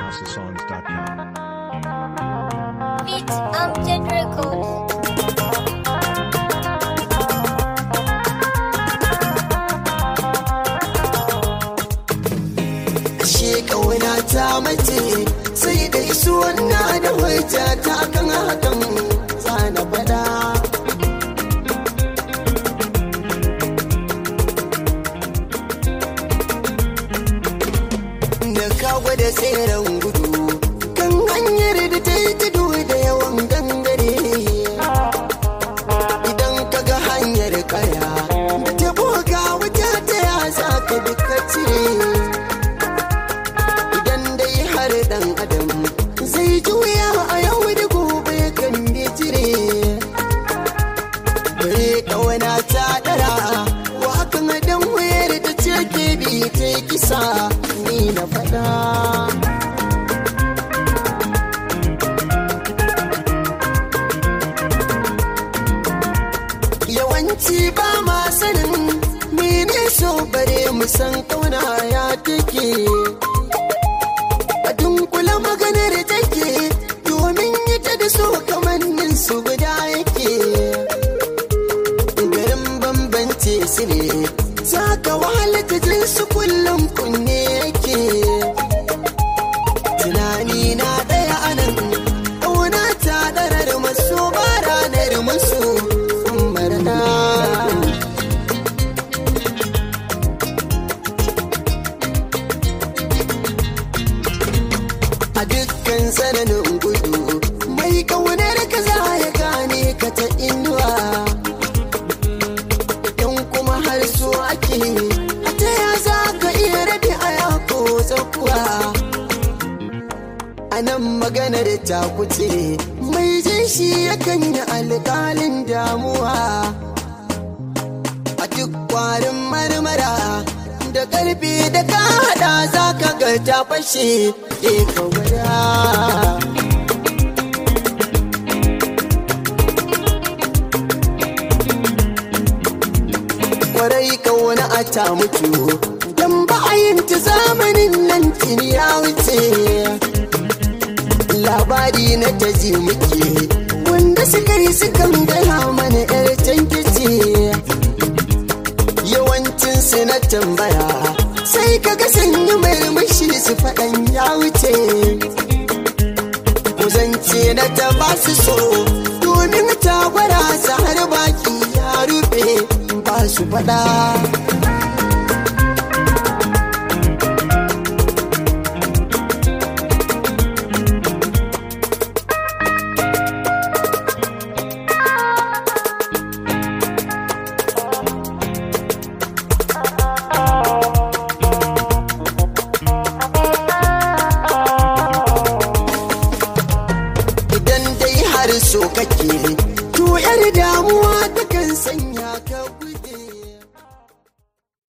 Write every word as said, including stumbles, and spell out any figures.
house of songs dot com. Beat Amjad Records. Kauna ta mace sai dai su wannan da hujja ta kan hakan zana fada da ka gwada tseren gudu kan hanyar da ta yi tudu da yawan gangare idan ka ga hanyar kaya da ta boga wuta ta ya za ka duka cire dan adam zai juya a yau da gobe kan bijire bai kawana ta dara wakan dan wayar da ce ke bi ta kisa ni na fada yawanci ba ma sanin mene so bare mu san kauna ya take kula maganar take domin ita da so kamannin su guda yake garin bambance su ne za ka wahala ta jin su kullum kunne yake tunani na ɗaya anan ƙauna ta ɗarar maso ba ranar maso marna a dukkan tsananin gudu mai kaunar ka za ya gane ka ta inuwa idan kuma har so ake a ta ya za ka iya rabi a yako tsakuwa a nan maganar ta kuce mai jin shi yakan yi alƙalin damuwa a duk kwarin marmara da ƙarfi da ka haɗa za ka ga ta fashe ke kawara kwarai kauna a ta mutu don ba'ayin ta zamanin nan tuni ya wuce labari na ta ji muke wanda suka yi sukan gaya mana yar tankice yawancinsu na tambaya sai kaga sanya murmushi su faɗan ya wuce kuzance na ta ba su so domin ta gwada su har baki ya rufe ba su faɗa so kake to yar damuwa ta kan sanya ka